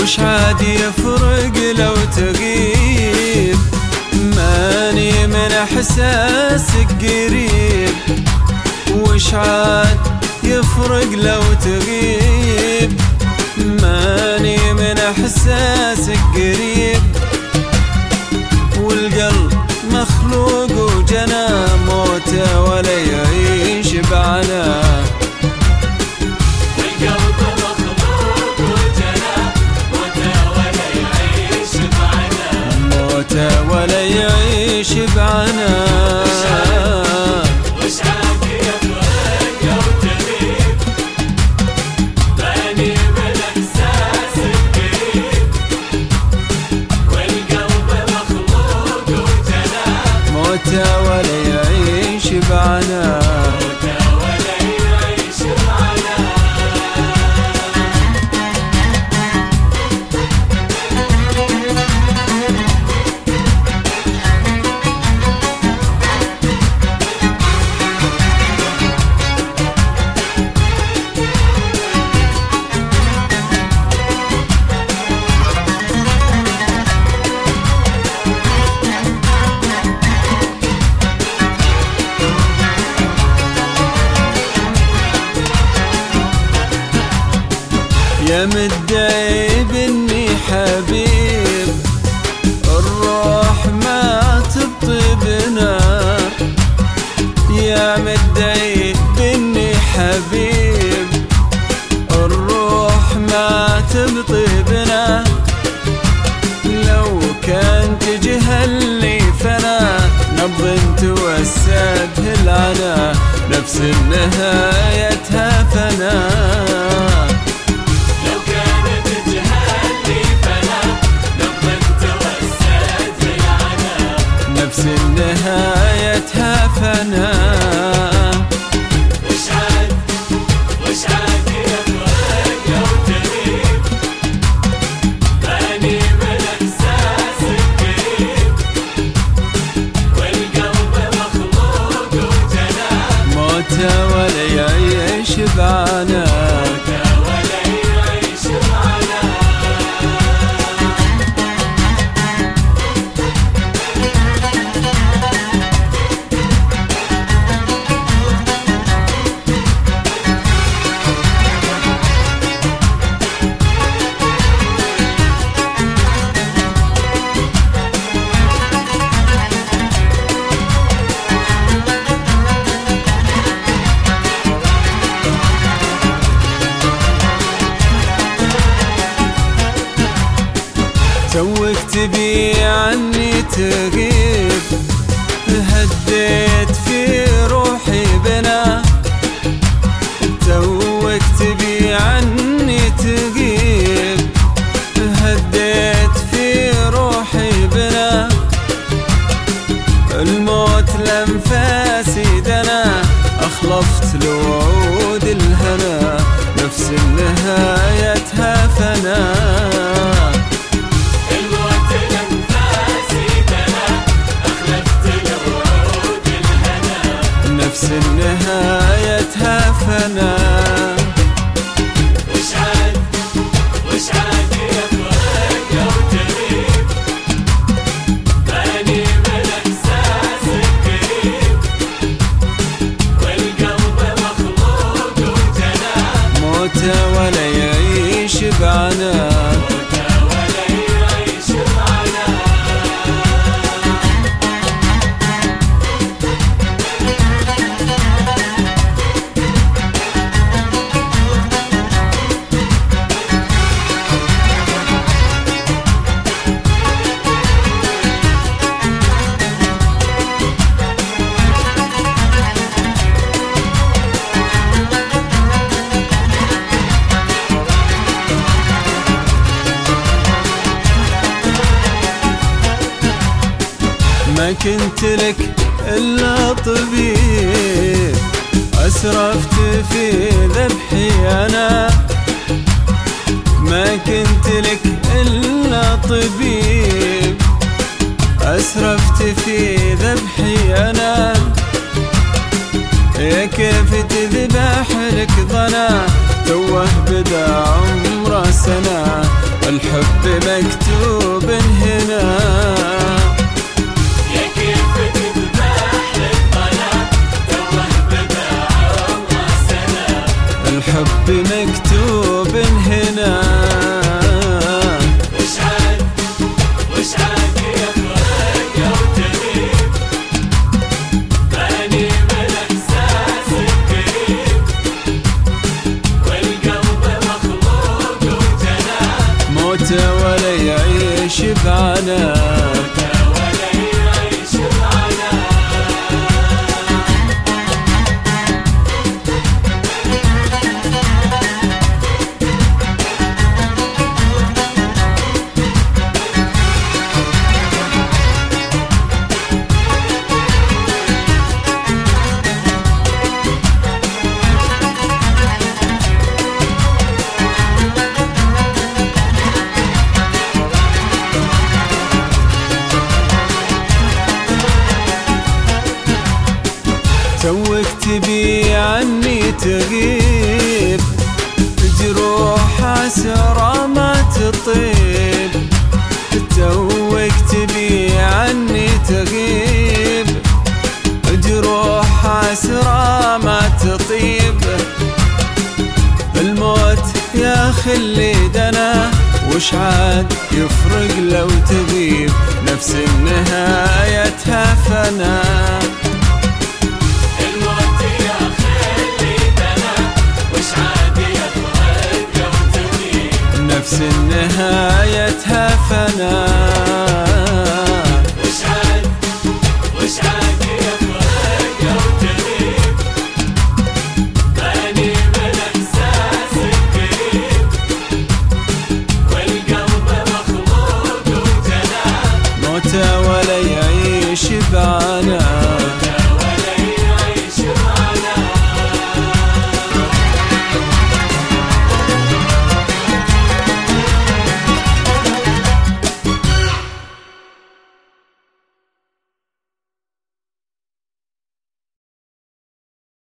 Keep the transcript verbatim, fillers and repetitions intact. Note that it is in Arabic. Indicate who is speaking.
Speaker 1: وش عاد يفرق لو تغيب؟ ماني من احساسك قريب. وش عاد يفرق لو تغيب؟ ماني من احساسك قريب. والقلب مخلوق وجنى موته ولا يعيش بعناه.
Speaker 2: والقلب مخلوق وجنى موته ولا يعيش بعناه.
Speaker 1: موته ولا يعيش بعناه.
Speaker 2: وش عاد يفرق لو تغيب؟ ماني من احساسك قريب. والقلب مخلوق وجنى
Speaker 1: موته ولا يعيش بعناه.
Speaker 2: موته ولا يعيش بعناه.
Speaker 1: يا مدعي بني حبيب الروح ما تبطبنا. يا مدعي بني حبيب الروح ما تبطبنا. لو كان تجهلني فانا نبض توسد العنا. نفس نهايتها فنا. نفس نهايتها فنا.
Speaker 2: وش عاد وش عاد يفرق لو تغيب؟ ماني من احساسك قريب. والقلب مخلوق وجنى
Speaker 1: موته ولا يعيش بعناه.
Speaker 2: موته ولا يعيش بعناه.
Speaker 1: توك تبي عني تغيب. هديت في روحي بنا. توك تبي عني تغيب. هديت في روحي بنا. الموت لانفاسي دنا. أخلفت لوعود الهنا. نفس نهايتها فنا. نفس نهايتها فنا.
Speaker 2: وش عاد وش عاد يفرق لو تغيب؟ ماني من احساسك قريب. والقلب مخلوق وجنى
Speaker 1: موته ولا يعيش بعناه.
Speaker 2: موته ولا يعيش بعناه.
Speaker 1: ما كنت لك إلا طبيب. أسرفت في ذبحي أنا. ما كنت لك إلا طبيب. أسرفت في ذبحي أنا. يا كيف تذبح لك ضنا. توه بدا عمره سنة. الحب مكتوب هنا.
Speaker 2: يا كيف تذبح للطلاق توه بدا عمره سنة.
Speaker 1: الحب مكتوب هنا.
Speaker 2: وش عاد وش عاد يفرق لو تغيب ماني من احساس قريب والقلب مخلوق وجنان
Speaker 1: موت ولا يعيش بعنا.
Speaker 2: ولا يعيش معنا.
Speaker 1: توك تبي عني تغيب جروح عسرة ما تطيب. توك تبي عني تغيب جروح عسرة ما تطيب. الموت يا خلي دنا وش عاد يفرق لو تغيب نفس نهايتها فنا.
Speaker 2: الموت يا خلي دنا وش عاد يفرق لو تغيب
Speaker 1: نفس نهايتها فنا.